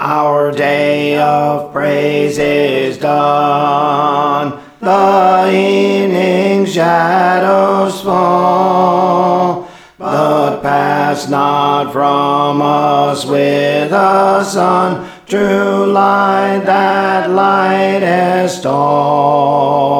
Our day of praise is done, the evening shadows fall, but pass not from us with the sun, true light that lightest all.